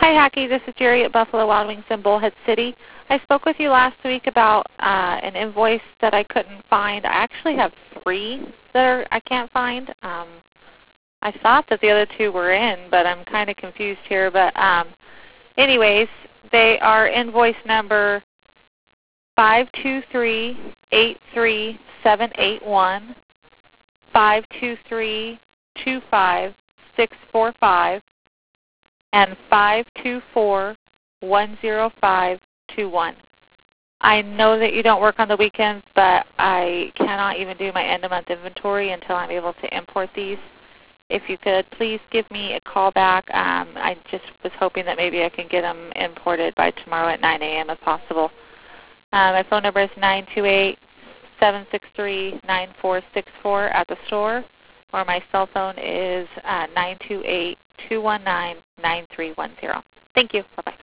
Hi, Hacky. This is Jerry at Buffalo Wild Wings in Bullhead City. I spoke with you last week about an invoice that I couldn't find. I actually have 3 that I can't find. I thought that the other 2 were in, but I'm kind of confused here. But anyways, they are invoice number 523-83781, 523-25645, and 524-10521. I know that you don't work on the weekends, but I cannot even do my end-of-month inventory until I'm able to import these. If you could, please give me a call back. I just was hoping that maybe I can get them imported by tomorrow at 9 a.m. if possible. My phone number is 928-763-9464 at the store, or my cell phone is 928-219-9310. Thank you. Bye-bye.